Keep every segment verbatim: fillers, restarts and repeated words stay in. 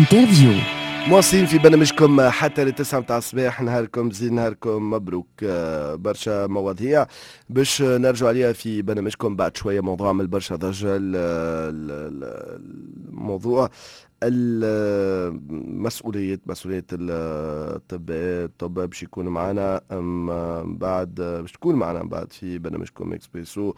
انترفيو. مواصلين في برنامجكم حتى للتسعة متاع الصباح. نهاركم زين، نهاركم مبروك. برشا مواضيع باش نرجع عليها في برنامجكم بعد شوية. موضوع عمل برشا ضجة، الموضوع المسؤولية مسؤولية الطباء الطباء باش يكون معنا بعد باش تكون معنا بعد في برنامجكم اكسبريسو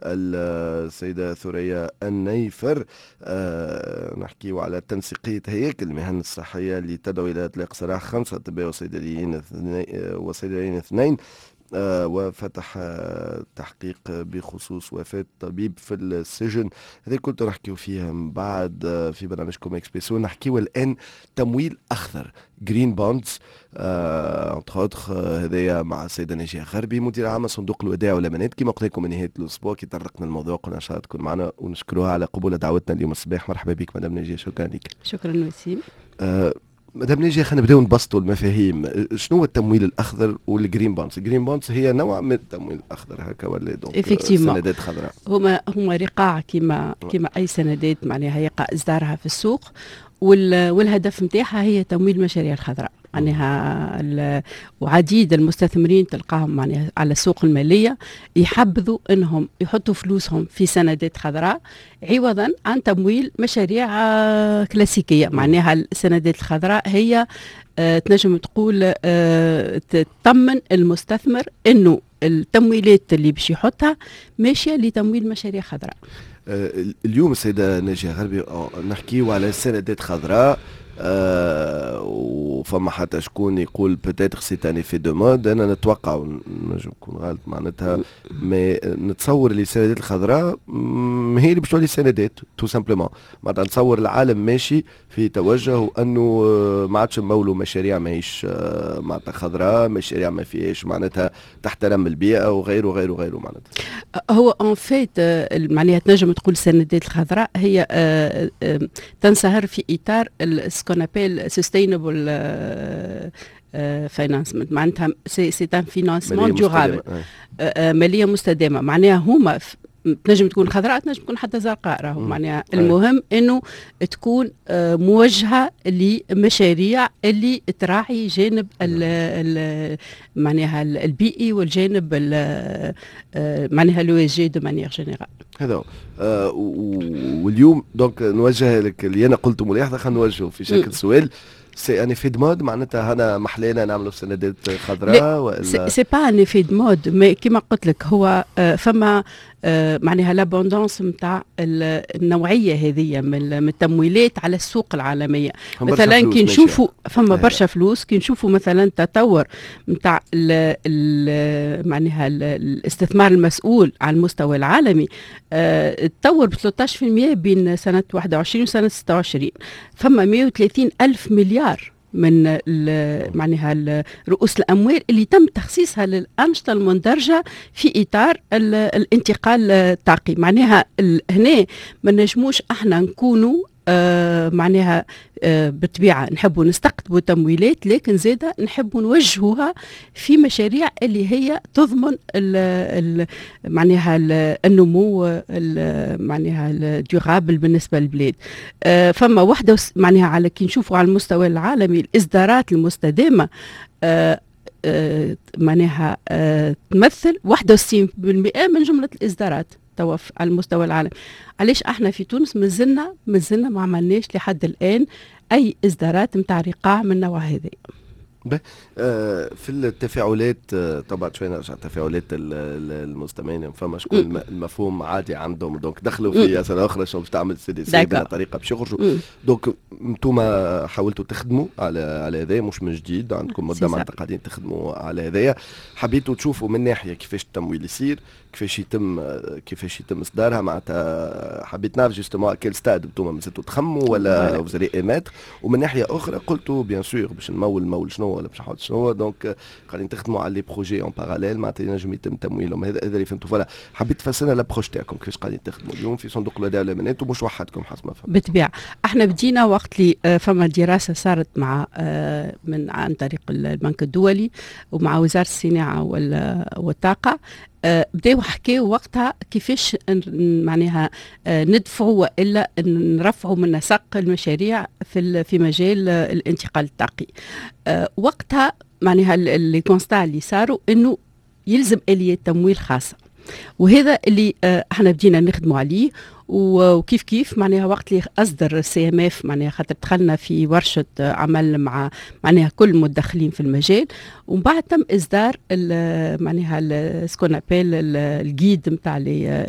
السيدة ثريا النيفر. أه نحكيو على تنسيقية هياكل المهن الصحية اللي تدعو إلى إطلاق سراح خمسة أطباء وصيدليين وصيدليين اثنين. آه وفتح آه تحقيق بخصوص وفاة طبيب في السجن. هذا كنت نحكيو فيها من بعد آه في برنامجكم اكسبريسو. نحكيو الآن تمويل أخضر جرين بوندز آه هذايا مع السيدة ناجية غربي مدير عام صندوق الودائع والأمانات. كما قلت لكم من نهاية الأسبوع كي طرقنا الموضوع قلنا إن شاء الله تكون معنا ونشكروها على قبول دعوتنا اليوم الصباح. مرحبا بك مدام ناجية، شكرا لك. شكرا وسيم. آه مدام ناجية خلينا نبداو نبسطوا المفاهيم. شنو هو التمويل الاخضر والجرين بونز؟ الجرين بونز هي نوع من التمويل الاخضر هكا ولا دونك سندات خضراء؟ هما هما رقاع كما كما اي سندات معناها يقع اصدارها في السوق، والهدف نتاعها هي تمويل المشاريع الخضراء. معناها وعديد المستثمرين تلقاهم معناها على السوق المالية يحبذوا انهم يحطوا فلوسهم في سندات خضراء عوضا عن تمويل مشاريع كلاسيكية. معناها السندات الخضراء هي آه تنجم تقول آه تطمن المستثمر انه التمويلات اللي باش يحطها ماشية لتمويل مشاريع خضراء. آه اليوم السيدة ناجية غربي نحكيو على سندات خضراء. آه وفما حتى شكون يقول بوتيتر سي ان ايفي دو مود. انا نتوقع ونجم نكون غلط معناتها، مي نتصور اللي السندات الخضراء هي اللي باش تولي سندات تو سامبلومون. معناتها نتصور العالم ماشي في توجه وانه ما عادش نمولوا مشاريع ماهيش معناتها خضراء، مشاريع ما فيهاش معناتها تحترم البيئه وغيره وغيره وغيره. معناتها هو اون فيت معناها تنجم تقول السندات الخضراء هي تنصهر في اطار سكون ابيل سستينبل فاينانسمنت. معناتها سي سي ان فينانسمون ديورابل، ماليه مستدامه. معناها هما تنجم تكون خضراء تنجم تكون حتى زرقاء. راهو معناها المهم انه تكون موجهه لمشاريع اللي تراعي جانب ال ال معناها البيئي والجانب معناها لو اس جي دو مانيير جينيرال. هذا آه واليوم دونك نوجه لك اللي انا قلته ملاحظه، خلينا نوجهه في شكل سؤال. سي ان ايفي دو مود معناتها هنا محلينا نعملوا سندات خضراء ولا سي با ان ايفي دو مود؟ مي كيما قلت لك هو آه فما آه معناها لابوندونس نتاع النوعيه هذه من التمويلات على السوق العالميه. مثلا كي نشوفوا فما برشا فلوس، كي نشوفوا مثلا تطور نتاع معناها الاستثمار المسؤول على المستوى العالمي آه تطور ب ثلاثة عشر بالمئة بين سنه واحد وعشرين وسنه ستة وعشرين. فما مئة وثلاثين ألف مليار من معناها رؤوس الاموال اللي تم تخصيصها للانشطه المندرجه في اطار الانتقال الطاقي. معناها هنا ما نجموش احنا نكونوا آه معناها آه بالطبيعه نحبوا نستقطبوا تمويلات، لكن زاده نحبوا نوجهوها في مشاريع اللي هي تضمن ال ال معناها ال النمو ال معناها الديورابل بالنسبه للبلاد. آه فما وحده معناها على كي نشوفوا على المستوى العالمي الاصدارات المستدامه آه آه معناها آه تمثل واحد وستين بالمئة من جمله الاصدارات توا على المستوى العالمي. علاش احنا في تونس مازلنا مازلنا ما عملناش لحد الان اي اصدارات نتاع رقاع من النوع هذا؟ آه في التفاعلات آه طبعا شويه نرجع التفاعلات المستمعين. فما شكون المفهوم عادي عندهم دونك دخلوا في اسئله اخرى شنو باش تعمل سي دي سي بطريقه باش يخرجوا. دونك انتم حاولتوا تخدموا على على هذا، مش من جديد، عندكم مده معناتها قاعدين تخدموا على هذايا. حبيتوا تشوفوا من ناحيه كيفاش التمويل يصير، كيفاش يتم كيفاش يتم اصدارها. معناتها حبيت نعرف جوستومون كيل ستاد انتم مازلتوا تخموا ولا وزاري ايمات. ومن ناحيه اخرى قلتوا بيان سور باش نمول نمول شنو ولا باش نحط شنو. دونك قاعدين تخدموا على لي بروجي اون باراليل معناتها ينجم يتم تمويلهم. هذا هذا اللي فهمتوا. فوالا حبيت تفسرنا لابروش تاعكم كيفاش قاعدين تخدموا اليوم في صندوق الودائع والامانات ومش وحدكم حسب ما فهمت. بالطبيعه احنا بدينا وقت لي فما دراسه صارت مع من عن طريق البنك الدولي ومع وزاره الصناعه والطاقه بداو حكاو وقتها كيفاش معناها ندفعوا والا نرفعوا من نسق المشاريع في في مجال الانتقال الطاقي. وقتها معناها اللي كونستا اللي صاروا انه يلزم اليات تمويل خاصه، وهذا اللي احنا بدينا نخدموا عليه. وكيف كيف معناها وقت اللي اصدر السي ام اف معناها خاطر دخلنا في ورشه عمل مع معناها كل المدخلين في المجال، ومن بعد تم اصدار معناها سكون ابيل الجيد نتاع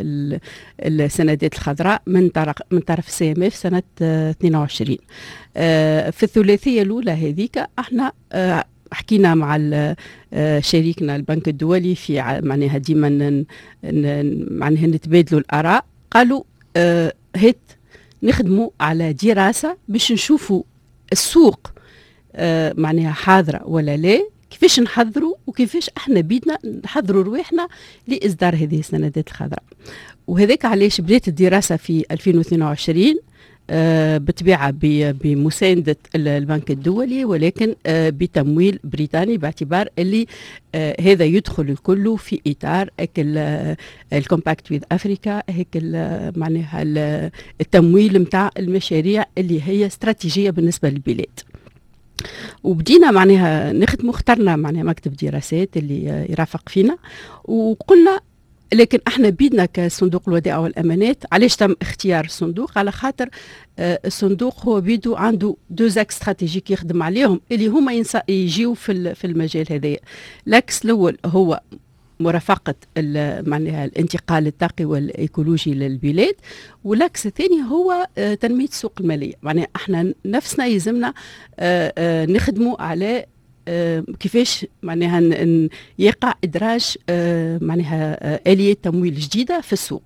السندات الخضراء من طرف من طرف السي ام اف سنه اثنين وعشرين. في الثلاثيه الاولى هذيك احنا حكينا مع شريكنا البنك الدولي في معناها ديما معناها نتبادلوا الاراء. قالوا آه هيت نخدموا على دراسه باش نشوفوا السوق آه معناها حاضره ولا لا، كيفاش نحضروا وكيفاش احنا بيدنا نحضروا رواحنا لاصدار هذه السندات الخضراء. وهذاك علاش بدات الدراسه في ألفين واثنين وعشرين آه بطبيعه بمسانده البنك الدولي، ولكن آه بتمويل بريطاني، باعتبار اللي آه هذا يدخل الكل في اطار الكومباكت ويز افريكا، هيك معناها التمويل نتاع المشاريع اللي هي استراتيجيه بالنسبه للبلاد. وبدينا معناها نخدموا، اخترنا معناها مكتب دراسات اللي يرافق فينا، وقلنا لكن احنا بيدنا كصندوق الودائع والامانات. علاش تم اختيار الصندوق؟ على خاطر آه الصندوق هو بيدو عنده دوزاك استراتيجيك يخدم عليهم اللي هما يجيو في في المجال هذا. الاكس الاول هو مرافقه معناها الانتقال الطاقي والايكولوجي للبلاد، والاكس الثاني هو آه تنميه السوق الماليه. معناها احنا نفسنا يلزمنا آه آه نخدموا على آه كيفاش معناها يقع ادراج آه معناها آه اليه تمويل جديده في السوق.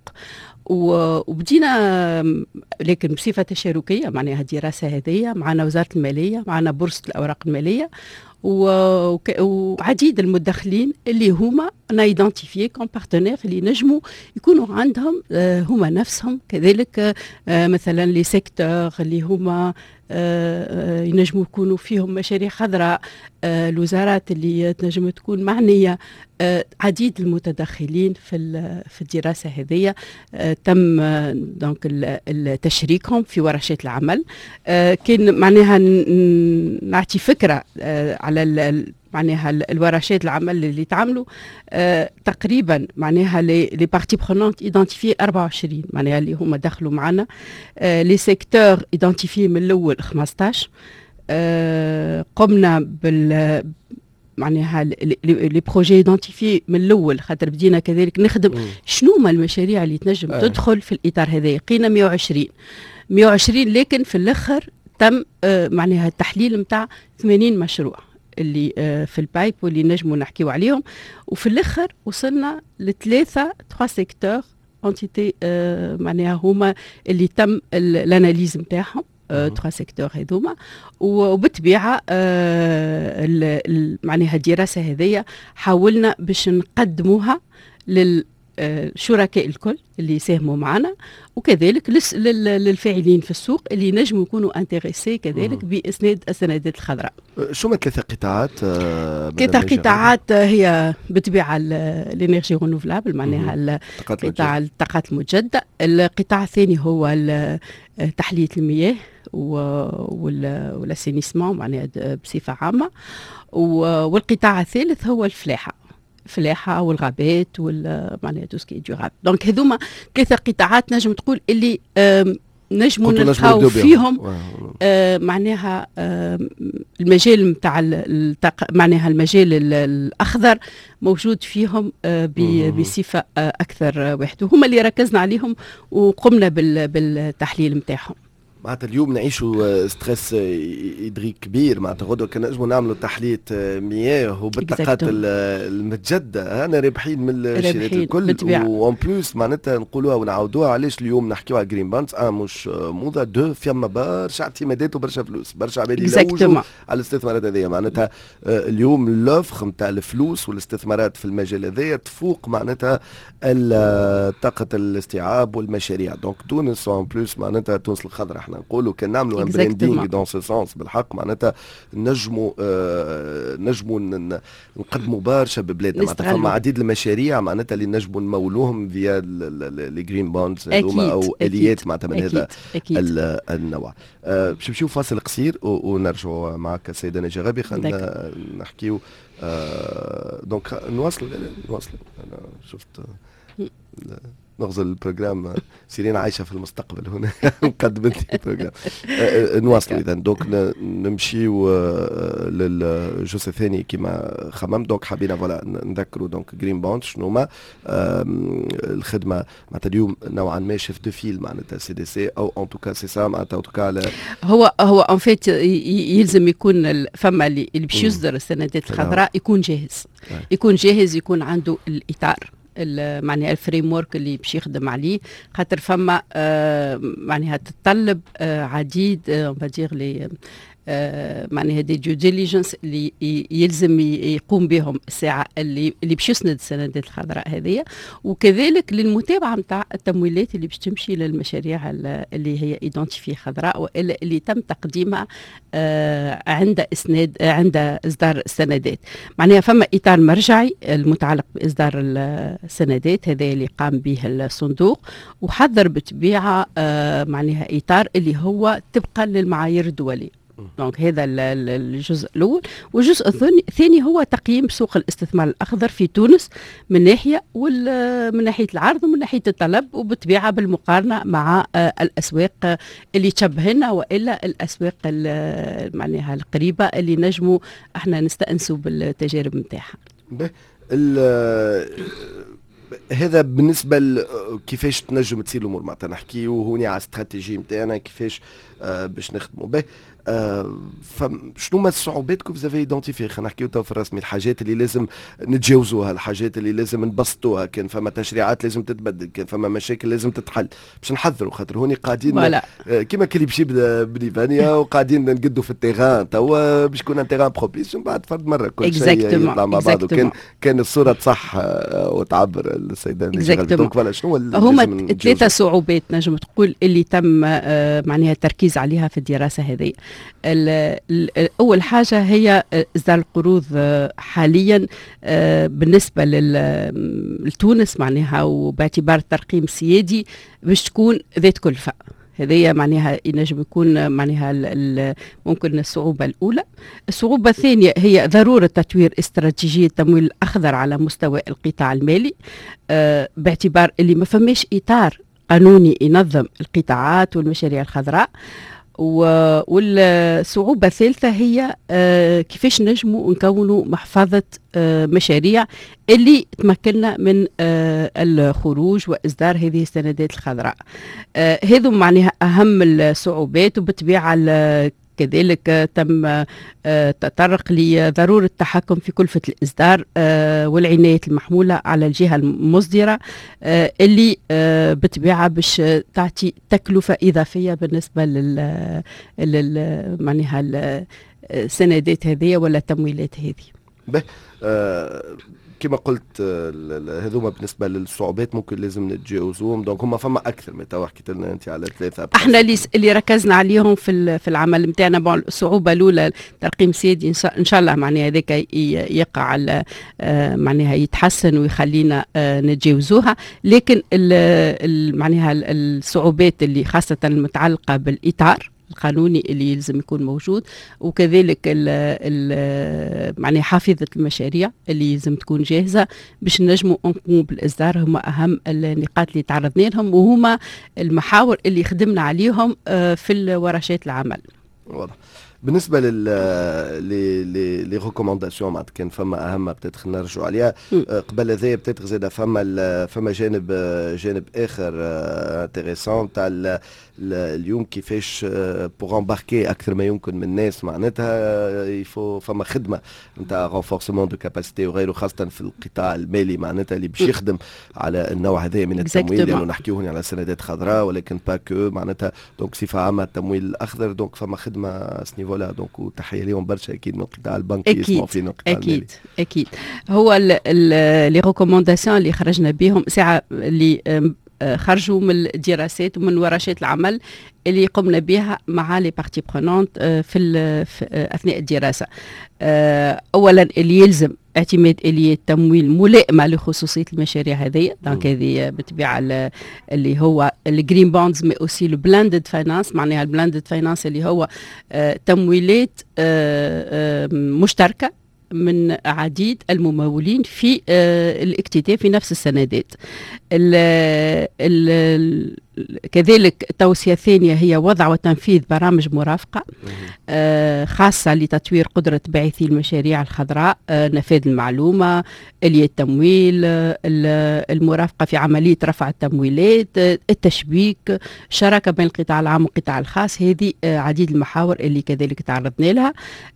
وبدينا لكن بصفه تشاركيه، معناها الدراسه هذه معنا وزاره الماليه، معنا بورصه الاوراق الماليه، وعديد المدخلين اللي هما نايدنتيفيي كوم بارتنير اللي نجموا يكونوا عندهم آه هما نفسهم كذلك آه مثلا لي سيكتور اللي هما آه ينجموا يكونوا فيهم مشاريع خضراء، آه الوزارات اللي تنجم تكون معنيه. آه عديد المتدخلين في في الدراسه هذه آه تم آه دونك تشريكهم في ورشات العمل. آه كان معناها نعطي فكره آه على معناها الورشات العمل اللي تعملوا آه تقريبا معناها لي بارتي برونونت ايدنتيفي أربعة وعشرين معناها اللي هما دخلوا معنا. آه لي سيكتور ايدنتيفي من الاول خمسطاش. آه قمنا بال معناها لي بروجي ايدنتيفي من الاول، خاطر بدينا كذلك نخدم م. شنو ما المشاريع اللي تنجم آه. تدخل في الاطار هذا. لقينا مئة وعشرين مئة وعشرين، لكن في الاخر تم آه معناها التحليل نتاع ثمانين مشروع اللي آه في البايب واللي نجموا نحكيو عليهم. وفي الاخر وصلنا لثلاثه تخوا سيكتور انتيتي آه معناها هما اللي تم الاناليز نتاعهم تخوا سيكتور هذوما. وبالطبيعه آه معناها الدراسه هذيا حاولنا باش نقدموها لل الشركاء الكل اللي ساهموا معنا، وكذلك للفاعلين في السوق اللي نجموا يكونوا انتريسي كذلك باسناد السندات الخضراء. شو ما ثلاثة قطاعات؟ ثلاثة قطاعات هي بالطبيعه الانرجي رينوفلابل، معناها قطاع الطاقات المجدده. القطاع الثاني هو تحليه المياه والاسينيسمون معناها بصفه عامه. والقطاع الثالث هو الفلاحه الفلاحه والغابات والمعناها توسكي ديورابل. دونك هذوما ثلاثه قطاعات نجم تقول اللي نجموا نلقاو فيهم آه معناها آه المجال نتاع معناها المجال الاخضر موجود فيهم آه بصفه آه اكثر وحده. هما اللي ركزنا عليهم وقمنا بالتحليل نتاعهم. معناتها اليوم نعيشوا ستريس إدريك كبير. معناتها غدوة كان نجموا نعملوا تحلية مياه وبالطاقات المتجددة أنا رابحين من الشركات الكل. وان بلوس معناتها نقولوها ونعاودوها علاش اليوم نحكيو على جرين بانس اه مش موضة دو فيما برشا اعتمادات وبرشا فلوس، برشا عباد يلوجوا على الاستثمارات هذيا. معناتها اليوم اللوفر نتاع الفلوس والاستثمارات في المجال هذايا تفوق معناتها طاقة الاستيعاب والمشاريع. دونك تونس ان بلوس معناتها تونس الخضراء احنا احنا نقولوا كان نعملوا ان براندينغ دون سو سونس بالحق معناتها نجموا آه نجموا نقدموا برشا ببلادنا معناتها فما عديد المشاريع معناتها اللي نجموا نمولوهم فيا لي جرين بوندز هذوما او اليات معناتها من هذا النوع. آه باش نمشيو فاصل قصير ونرجعوا معك السيده نجاة غابي. خلينا نحكيو آه دونك نواصل نواصل انا شفت نغزل البروجرام سيرين عايشه في المستقبل هنا قدمت لي البروجرام. نواصلوا اذا دونك نمشيو للجزء الثاني كما خمم. دونك حبينا فوالا نذكروا دونك جرين بوند شنو ما الخدمه معناتها اليوم نوعا ما شيف دو فيل معناتها سي دي سي او ان توكا سي سا معناتها توكا هو هو ان فيت يلزم يكون فما اللي باش يصدر السندات الخضراء يكون جاهز يكون جاهز يكون عنده الاطار معناها الفريم ورك اللي باش يخدم عليه خاطر فما آه معناها تتطلب آه عديد اون فادير لي آه معناها دي ديو ديليجنس اللي يلزم يقوم بهم الساعه اللي اللي باش يسند السندات الخضراء هذه وكذلك للمتابعه نتاع التمويلات اللي باش تمشي للمشاريع اللي هي ايدنتيفي خضراء والا اللي تم تقديمها آه عند اسناد آه عند اصدار السندات. معناها فما اطار مرجعي المتعلق باصدار السندات هذا اللي قام به الصندوق وحضر بطبيعه آه معناها اطار اللي هو طبقا للمعايير الدوليه. دونك هذا الجزء الأول. والجزء الثاني هو تقييم سوق الاستثمار الأخضر في تونس من ناحية ومن ناحية العرض ومن ناحية الطلب وبالطبيعة بالمقارنة مع الأسواق اللي تشبهنا وإلا الأسواق معناها القريبة اللي نجموا احنا نستأنسوا بالتجارب نتاعها. هذا بالنسبه كيفاش تنجم تصير الامور معناتها نحكيو هوني على استراتيجي نتاعنا كيفاش آه باش نخدموا به. آه فشنو ما الصعوبات كيف زافي ايدونتيفي خلينا نحكيو تو في الرسمي الحاجات اللي لازم نتجاوزوها الحاجات اللي لازم نبسطوها كان فما تشريعات لازم تتبدل كان فما مشاكل لازم تتحل باش نحذروا خاطر هوني قاعدين آه كيما كلي باش يبدا بنيفانيا وقاعدين نقدوا في التيغان توا باش يكون تيغان بروبيس من بعد فرد مره كل شيء يطلع مع بعض وكان كان الصوره صح آه وتعبر السيده دونك فوالا شنو هما ثلاثه صعوبات نجم تقول اللي تم آه معناها التركيز عليها في الدراسه هذه. أول حاجة هي إصدار القروض حاليا بالنسبة لتونس معناها وباعتبار الترقيم السيادي باش تكون ذات كلفة. هذه معناها ينجم يكون معناها ممكن الصعوبة الأولى. الصعوبة الثانية هي ضرورة تطوير استراتيجية التمويل الأخضر على مستوى القطاع المالي باعتبار اللي ما فماش إطار قانوني ينظم القطاعات والمشاريع الخضراء. والصعوبة الثالثة هي آه كيفاش نجموا نكونوا محفظة آه مشاريع اللي تمكننا من آه الخروج وإصدار هذه السندات الخضراء. آه هذو معناها أهم الصعوبات وبالطبيعة كذلك تم تطرق لضرورة التحكم في كلفة الإصدار والعناية المحمولة على الجهة المصدرة اللي بطبيعة باش تعطي تكلفة إضافية بالنسبة لل معناها السندات هذه ولا التمويلات هذه. كما قلت هذوما بالنسبه للصعوبات ممكن لازم نتجاوزوهم دونك هما فما اكثر من تو حكيت لنا انت على ثلاثه احنا اللي اللي ركزنا عليهم في في العمل نتاعنا. بون الصعوبه الاولى الترقيم السيادي ان شاء الله معناها هذاك يقع على معناها يتحسن ويخلينا نتجاوزوها. لكن معناها الصعوبات اللي خاصه المتعلقه بالاطار القانوني اللي يلزم يكون موجود وكذلك ال ال معناها حافظة المشاريع اللي يلزم تكون جاهزة باش نجموا نقوموا بالإصدار هما أهم النقاط اللي تعرضنا لهم وهما المحاور اللي خدمنا عليهم في ورشات العمل. واضح. بالنسبه لل لي لي ريكومونداسيون معناتها كان فما اهم بتاتخ نرجعوا عليها قبل هذايا بتاتخ زاد فما فما جانب جانب اخر انتريسون تاع اليوم كيفاش بوغ امباركي اكثر ما يمكن من الناس معناتها يفو فما خدمه نتاع رونفورسمون دو كاباسيتي وغيره خاصه في القطاع المالي معناتها اللي باش يخدم على النوع هذا من التمويل لانه نحكيو هنا على سندات خضراء ولكن با كو معناتها دونك صفه عامه التمويل الاخضر دونك فما خدمه سنيفو لا دونك وتحيه لهم برشا اكيد من القطاع البنكي يسمعوا فينا القطاع اكيد المالي. اكيد هو لي ريكومونداسيون اللي خرجنا بهم ساعه اللي خرجوا من الدراسات ومن ورشات العمل اللي قمنا بها مع لي بارتي برونونت في, في اثناء الدراسه. اولا اللي يلزم اعتماد اليات تمويل ملائمه لخصوصيه المشاريع هذه، دونك هذه بالطبيعه اللي هو الجرين بوندز مي اوسي لو بلاندد فاينانس، معناها البلاندد فاينانس اللي هو تمويلات مشتركه من عديد الممولين في الاكتتاب في نفس السندات. ال ال كذلك التوصية الثانية هي وضع وتنفيذ برامج مرافقة خاصة لتطوير قدرة باعثي المشاريع الخضراء، نفاذ المعلومة، آلية التمويل، المرافقة في عملية رفع التمويلات، التشبيك، شراكة بين القطاع العام والقطاع الخاص. هذه عديد المحاور اللي كذلك تعرضنا لها.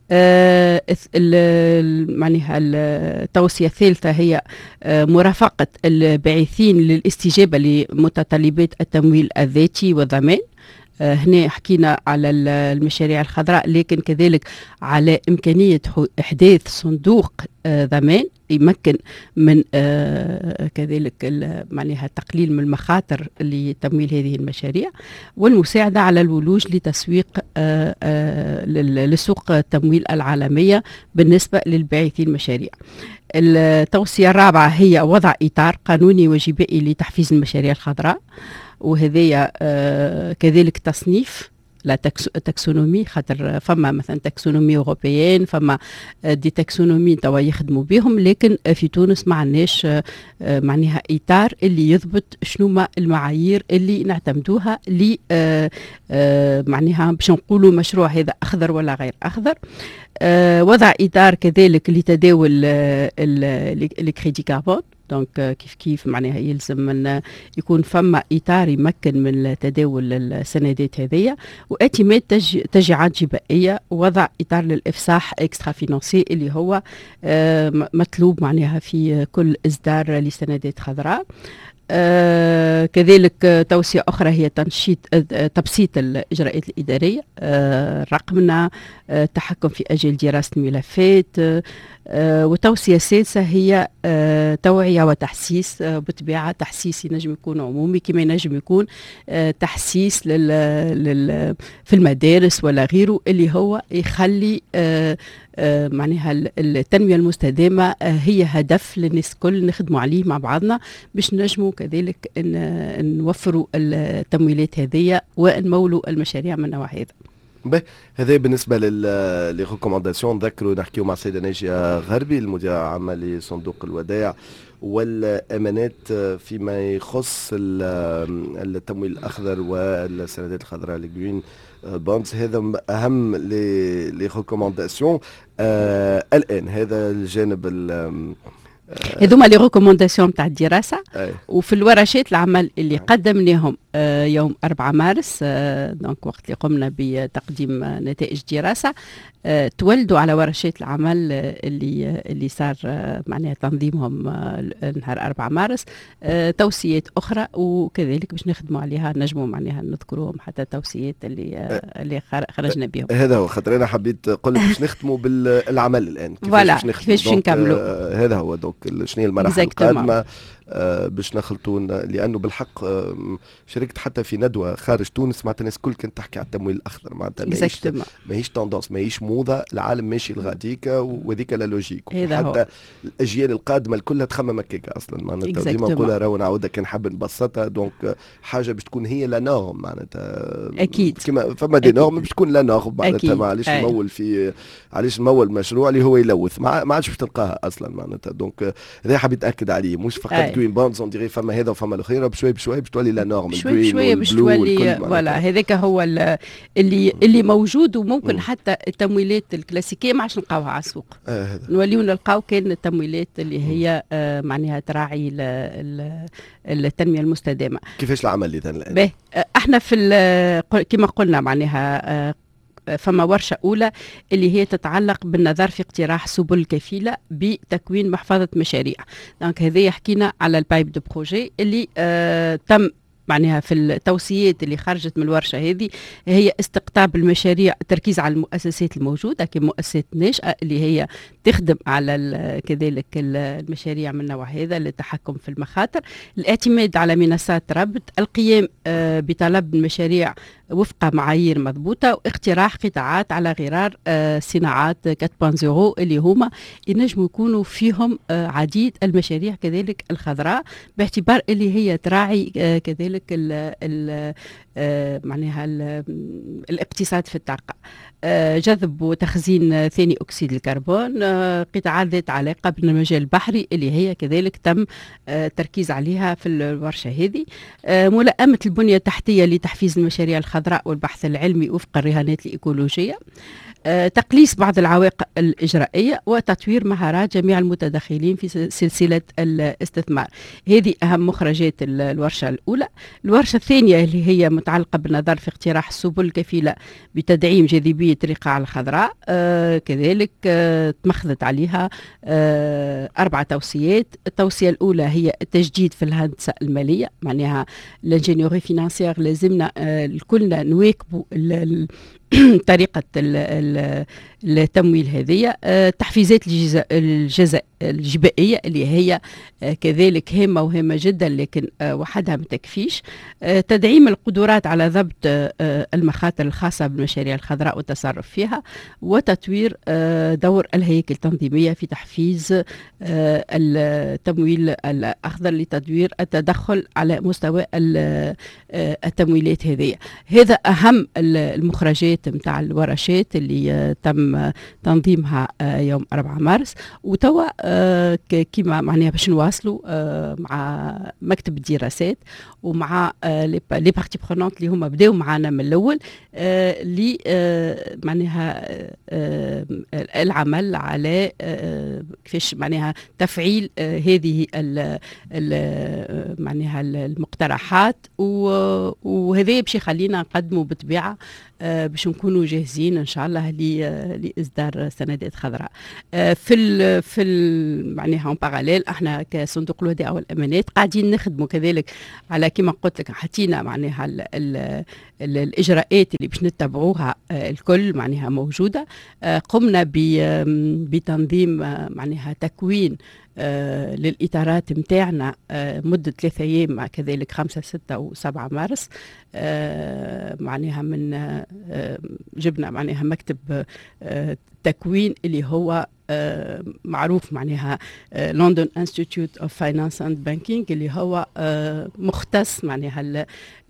معناها التوصية الثالثة هي مرافقة الباعثين للاستجابة لمتطلبات التمويل الذاتي والضمان. هنا حكينا على المشاريع الخضراء، لكن كذلك على إمكانية إحداث صندوق ضمان يمكن من كذلك معناها تقليل من المخاطر لتمويل هذه المشاريع، والمساعدة على الولوج لتسويق لسوق التمويل العالمية بالنسبة للباعثي المشاريع. التوصية الرابعة هي وضع إطار قانوني وجبائي لتحفيز المشاريع الخضراء، وهذه كذلك تصنيف لا تاكسونومي، خاطر فما مثلا تاكسونومي اوروبيين، فما دي تاكسونومي توا يخدموا بهم، لكن في تونس ما عندناش معناها اطار اللي يضبط شنو ما المعايير اللي نعتمدوها ل معناها باش نقولوا مشروع هذا اخضر ولا غير اخضر. وضع اطار كذلك لتداول الكريدي كاربون، دونك كيف كيف معناها يلزم من يكون فما اطار يمكن من تداول السندات هذية، واعتماد تج... تشجيعات جبائيه، ووضع اطار للافصاح اكسترا فينانسي اللي هو آه مطلوب معناها في كل اصدار لسندات خضراء. آه كذلك توصية أخرى هي تنشيط آه تبسيط الإجراءات الإدارية، آه رقمنا، آه تحكم في أجل دراسة الملفات. آه آه وتوصية سادسة هي آه توعية وتحسيس، آه بالطبيعة تحسيس ينجم يكون عمومي كما ينجم يكون آه تحسيس لل لل في المدارس ولا غيره، اللي هو يخلي آه آه معناها التنمية المستدامة آه هي هدف للناس الكل نخدموا عليه مع بعضنا باش نجموا كذلك ان نوفروا التمويلات هذه ونمولوا المشاريع من النوع هذا. به هذا بالنسبه لي ريكومونداسيون. نذكروا نحكيو مع السيده ناجيه غربي المدير العام لصندوق الودائع والامانات فيما يخص التمويل الاخضر والسندات الخضراء الجرين بوندز. هذا اهم لي ريكومونداسيون. آه الان هذا الجانب هذوما لي ريكومونداسيون تاع الدراسه. أي. وفي الورشات العمل اللي قدمناهم آه يوم أربعة مارس، آه دونك وقت اللي قمنا بتقديم آه نتائج دراسه، آه تولدوا على ورشات العمل آه اللي آه اللي صار آه معناها تنظيمهم آه نهار أربعة مارس، آه توصيات اخرى وكذلك باش نخدموا عليها، نجموا معناها نذكروهم حتى توصيات اللي آه اللي خرجنا بهم. هذا هو خاطر انا حبيت نقول لك باش نختموا بالعمل الان كيفاش كيفاش نكملوا. آه هذا هو دونك شنو هي المراحل القادمه آه باش نخلطوا، لانه بالحق آه شاركت حتى في ندوه خارج تونس معناتها الناس الكل كانت تحكي على التمويل الاخضر، معناتها ماهيش ماهيش توندونس، ماهيش موضه، العالم ماشي لغاديك وهذيك لا لوجيك، حتى الاجيال القادمه الكلها تخمم هكاك اصلا معناتها. ديما نقولها راهو نعاودها كان حاب نبسطها، دونك حاجه باش تكون هي لا نورم معناتها اكيد كما فما دي نورم باش تكون لا نورم معناتها. معليش نمول في علاش نمول مشروع اللي هو يلوث ما عادش باش تلقاها اصلا معناتها. دونك هذا حبيت ناكد عليه، مش فقط جرين بوندز اون ديري فما هذا وفما الاخيره، بشوي بشوي باش تولي لا نورم شوي شوي باش تولي فوالا. هذاك هو اللي اللي موجود، وممكن م. حتى التمويلات الكلاسيكيه ما عادش نلقاوها على السوق، آه نوليو نلقاو كان التمويلات اللي هي آه معناها تراعي التنميه المستدامه. كيفاش العمل اذا الان؟ باهي احنا في كما قلنا معناها آه فما ورشة أولى اللي هي تتعلق بالنظر في اقتراح سبل كفيلة بتكوين محفظة مشاريع. دونك هذه حكينا على البايب دو بروجي اللي آه تم معناها في التوصيات اللي خرجت من الورشه هذه هي استقطاب المشاريع، التركيز على المؤسسات الموجوده كمؤسسات ناشئه اللي هي تخدم على كذلك المشاريع من النوع هذا للتحكم في المخاطر، الاعتماد على منصات ربط، القيام بطلب المشاريع وفق معايير مضبوطة، واقتراح قطاعات على غرار صناعات أربعة نقطة صفر اللي هما ينجموا يكونوا فيهم عديد المشاريع كذلك الخضراء، باعتبار اللي هي تراعي كذلك ال ال معناها الاقتصاد في الطاقة، جذب وتخزين ثاني أكسيد الكربون، قطاعات ذات علاقة بالمجال البحري اللي هي كذلك تم التركيز عليها في الورشة هذه، ملائمة البنية التحتية لتحفيز المشاريع الخضراء والبحث العلمي وفق الرهانات الإيكولوجية، تقليص بعض العوائق الإجرائية، وتطوير مهارات جميع المتدخلين في سلسلة الاستثمار. هذه أهم مخرجات الورشة الأولى. الورشة الثانية اللي هي متعلقة بالنظر في اقتراح السبل الكفيلة بتدعيم جاذبية الرقاع الخضراء، آه كذلك آه تمخذت عليها آه أربع توصيات. التوصية الأولى هي التجديد في الهندسة المالية، معناها الانجينيوري فينانسيير لازمنا آه كلنا نواكبوا طريقة التمويل هذه، التحفيزات الجزاء الجبائية اللي هي كذلك هامة وهامة جدا لكن وحدها ما تكفيش، تدعيم القدرات على ضبط المخاطر الخاصة بالمشاريع الخضراء والتصرف فيها، وتطوير دور الهياكل التنظيمية في تحفيز التمويل الأخضر لتدوير التدخل على مستوى التمويلات هذه. هذا أهم المخرجات متاع الورشات اللي تم تنظيمها يوم أربعة مارس، وتوا كيما معناها باش نواصلوا مع مكتب الدراسات ومع لي بارتي برونونت اللي هما بداوا معنا من الاول اللي معناها العمل على كيفاش معناها تفعيل هذه معناها المقترحات، وهذا باش يخلينا نقدموا بالطبيعه باش نكونوا جاهزين ان شاء الله لاصدار سندات خضراء. في ال في ال معناها اون باراليل احنا كصندوق الودائع والامانات قاعدين نخدموا كذلك على كما قلت لك حطينا معناها ال ال ال الاجراءات اللي باش نتبعوها الكل معناها موجوده. قمنا بتنظيم معناها تكوين آه للإطارات متاعنا آه مدة ثلاثة أيام، كذلك خمسة ستة وسبعة مارس، آه معناها من آه جبنا معناها مكتب آه تكوين اللي هو آه معروف معناها لندن انستيتيوت اوف فاينانس اند بانكينج اللي هو آه مختص معناها ال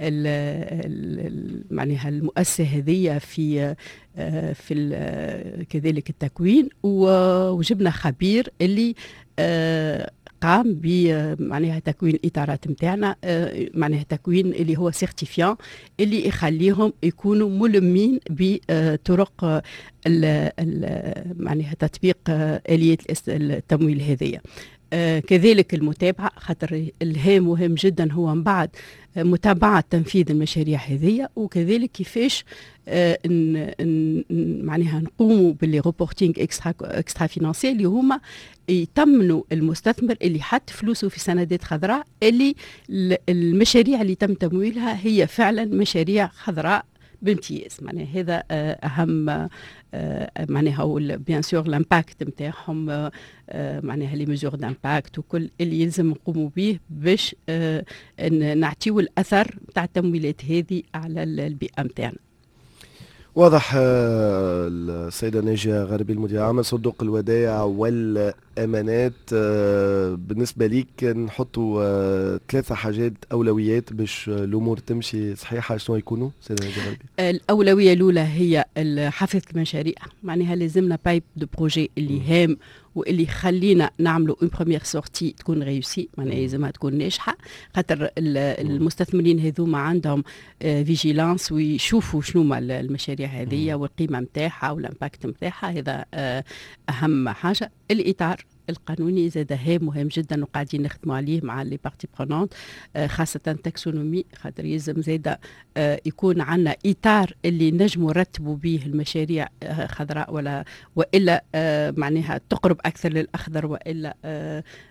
ال معناها المؤسسة هذه في آه في كذلك التكوين، وجبنا خبير اللي آه قام ب معناها تكوين الاطارات نتاعنا، آه معناها تكوين اللي هو سيرتيفيان اللي يخليهم يكونوا ملمين بطرق آه معناها تطبيق آه اليات التمويل هذه. آه كذلك المتابعه، خاطر الهام مهم جدا هو من بعد متابعه تنفيذ المشاريع هذه، وكذلك كيفاش آه معناها نقوموا باللي ريبورتينغ اكسترا اكسترا فينانسي اللي هما يطمنوا المستثمر اللي حط فلوسه في سندات خضراء اللي المشاريع اللي تم تمويلها هي فعلا مشاريع خضراء بامتياز. معناها هذا أهم معناها بيان سور الامباكت نتاعهم، معناها لي ميزور دامباكت وكل اللي يلزم نقوموا به باش نعطيو الأثر نتاع التمويلات هذه على البيئة نتاعنا. واضح. السيدة ناجية غربي المدير عام صندوق الودائع والأمانات، بالنسبة ليك نحطوا ثلاثة حاجات أولويات باش الأمور تمشي صحيحة، شنو يكونوا سيدة ناجية غربي؟ الأولوية الأولى هي حفظ المشاريع، معناها لازمنا بايب دو بروجي اللي هام واللي يخلينا نعملوا اون بروميير سورتي تكون ريوسي، معناها لازمها تكون ناجحه، خاطر المستثمرين هذوما عندهم فيجيلانس ويشوفوا شنو ما المشاريع هذه والقيمه نتاعها والامباكت نتاعها. هذا اهم حاجه. الاطار القانوني زاد هام مهم جدا وقاعدين نخدموا عليه مع لي بارتي برونونت، خاصه تاكسونومي، خاطر يلزم زاد يكون عندنا اطار اللي نجموا نرتبوا به المشاريع خضراء ولا والا معناها تقرب اكثر للاخضر والا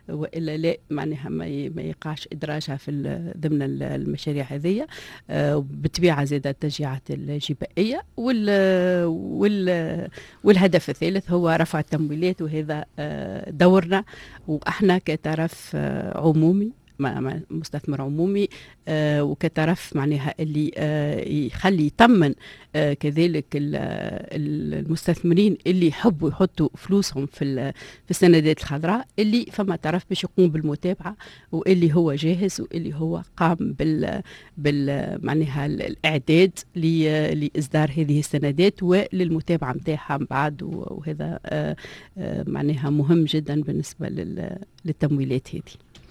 والا لا معناها ما ما يقعش ادراجها في ضمن المشاريع هذه. بالطبيعه زاد التشجيعات الجبائيه، وال وال والهدف الثالث هو رفع التمويلات، وهذا دورنا واحنا كطرف عمومي مستثمر عمومي آه وكطرف معناها اللي آه يخلي يطمن آه كذلك المستثمرين اللي يحبوا يحطوا فلوسهم في في السندات الخضراء، اللي فما طرف باش يقوم بالمتابعه، واللي هو جاهز، واللي هو قام بال بال معناها الاعداد لاصدار هذه السندات وللمتابعه نتاعها من بعد. وهذا آه آه معناها مهم جدا بالنسبه للتمويلات هذه.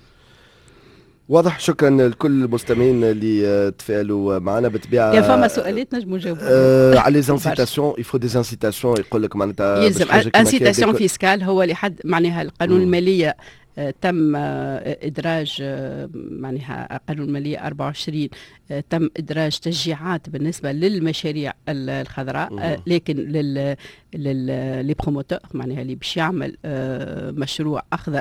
واضح. شكرا لكل المستمعين اللي تفاعلوا معنا. بالطبيعه يا فما سؤالات نجموا نجاوبوا آه على لي انسيتاسيون، يفو دي انسيتاسيون، يقول لك معناتها يلزم انسيتاسيون فيسكال، هو لحد معناها القانون الماليه تم إدراج معناها قانون المالية أربعة وعشرين تم إدراج تشجيعات بالنسبة للمشاريع الخضراء، مم. لكن لل للي بروموتور معناها اللي باش يعمل مشروع أخضر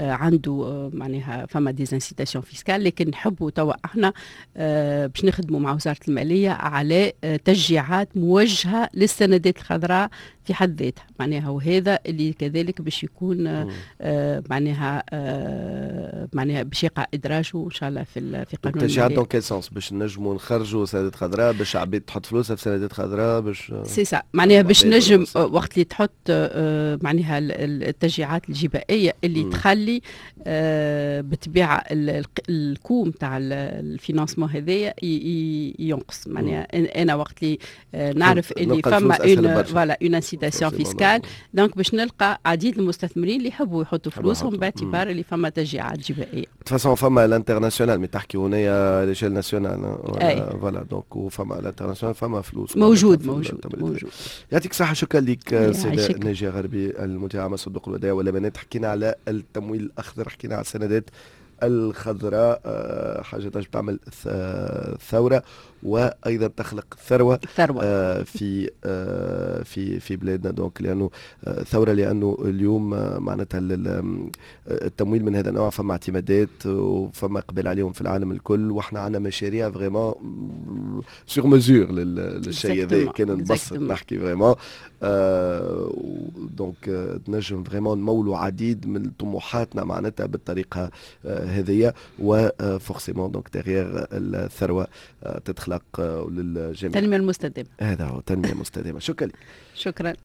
عنده معناها فما ديزانسيتاسيون فيسكال. لكن نحبوا توا احنا باش نخدموا مع وزارة المالية على تشجيعات موجهة للسندات الخضراء في حد ذاتها معناها، وهذا اللي كذلك باش يكون معناها معناها باش يقع إدراجه إن شاء الله في في قانون المالية. تشجيعات دون كيل سونس باش نجموا نخرجوا سندات خضراء، باش عبيد تحط فلوسها في سندات خضراء، باش سي سا معناها باش نجم وقت اللي تحط معناها التشجيعات الجبائية اللي م. تخلي بالطبيعة الكوم تاع الفينانسمون هذايا ينقص معناها. انا وقت اللي نعرف اللي فما اون فوالا اون انسيتاسيون فيسكال، دونك باش نلقى عديد المستثمرين اللي يحبوا يحطوا فلوسهم باعتبار اللي فما تشجيعات جبائية. فاسون فما الانترناسيونال، مي تحكي هنايا ليشيل ناسيونال فوالا، دونك وفما الانترناسيونال فما فلوس موجود موجود موجود. يعطيك الصحة. شكرا لك سيدة ناجية غربي المديرة عام صندوق الودائع والأمانات. حكينا على التمويل الأخضر، حكينا على السندات الخضراء، حاجة تجب تعمل ثورة وايضا تخلق ثروه آه في آه في في بلادنا. دونك لانه آه ثوره، لانه اليوم آه معناتها التمويل من هذا النوع فما اعتمادات وفما اقبال عليهم في العالم الكل، واحنا عندنا مشاريع فريمون سور مزور للشيء هذا. كان نبسط نحكي فريمون آه دونك آه نجم فريمون نمولوا عديد من طموحاتنا معناتها بالطريقه آه هذه، وفورسيمون دونك ديغيغ الثروه آه تدخل للجميع. التنمية المستدامة، هذا هو التنمية المستدامة. شكرا. شكرا.